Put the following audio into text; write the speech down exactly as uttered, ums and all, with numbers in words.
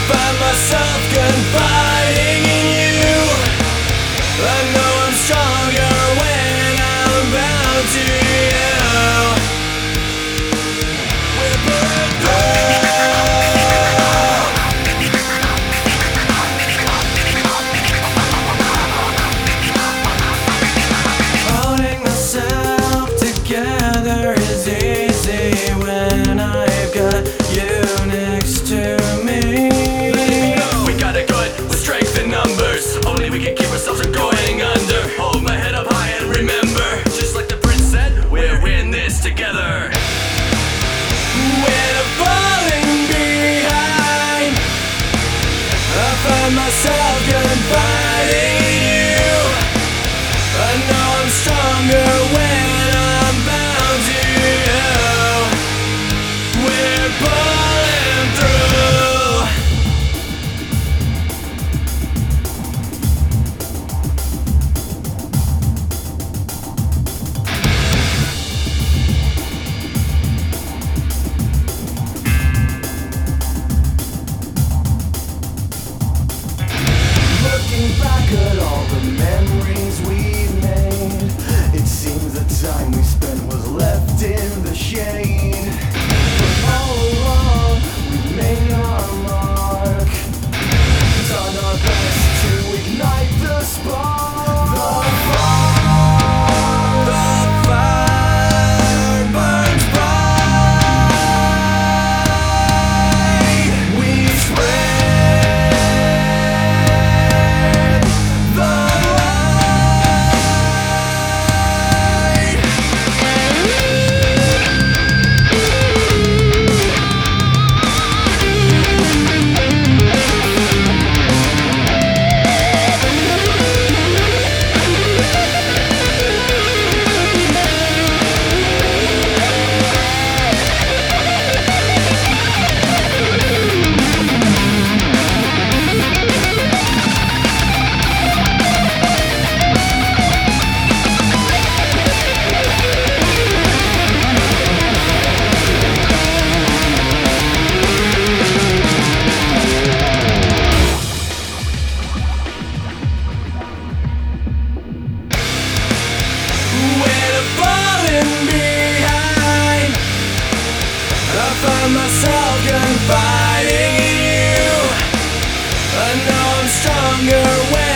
find myself confiding in you. I know I'm stronger when I'm bound to you. We're bulletproof. Holding myself together is easy when I've got you next to me. We got it good with strength in numbers. Only we can keep ourselves from going under. Hold my head up high and remember, just like the prince said, we're in this together. When I'm falling behind, I find myself confiding in you. I know I'm stronger when I'm bound to you. We're pulling through. Looking back at all the memories we've made, it seems the time we spent was left in the shade. But all along, we've made our mark, done our best to ignite the spark. The fire, the fire burns bright. We spread the light. When I'm falling behind, I find myself confiding in you. I know I'm stronger when